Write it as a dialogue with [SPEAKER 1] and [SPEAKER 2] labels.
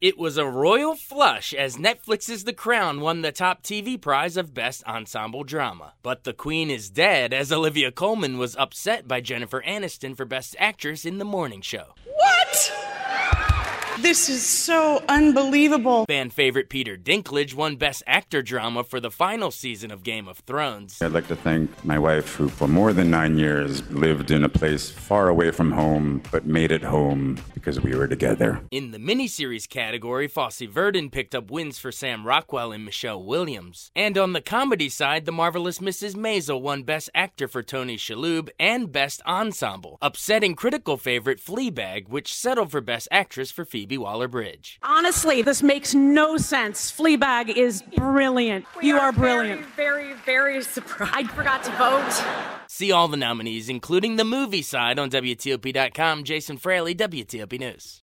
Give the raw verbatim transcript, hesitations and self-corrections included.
[SPEAKER 1] It was a royal flush as Netflix's The Crown won the top T V prize of Best Ensemble Drama. But the Queen is dead as Olivia Colman was upset by Jennifer Aniston for Best Actress in The Morning Show.
[SPEAKER 2] What? This is so unbelievable.
[SPEAKER 1] Fan favorite Peter Dinklage won Best Actor Drama for the final season of Game of Thrones.
[SPEAKER 3] I'd like to thank my wife, who for more than nine years lived in a place far away from home, but made it home because we were together.
[SPEAKER 1] In the miniseries category, Fosse Verdon picked up wins for Sam Rockwell and Michelle Williams. And on the comedy side, The Marvelous Missus Maisel won Best Actor for Tony Shalhoub and Best Ensemble, upsetting critical favorite Fleabag, which settled for Best Actress for Phoebe Waller-Bridge.
[SPEAKER 4] Honestly, this makes no sense. Fleabag is brilliant.
[SPEAKER 5] We
[SPEAKER 4] you
[SPEAKER 5] are,
[SPEAKER 4] are brilliant.
[SPEAKER 5] Very, very, very surprised. I forgot to vote.
[SPEAKER 1] See all the nominees, including the movie side, on W T O P dot com. Jason Fraley, W T O P News.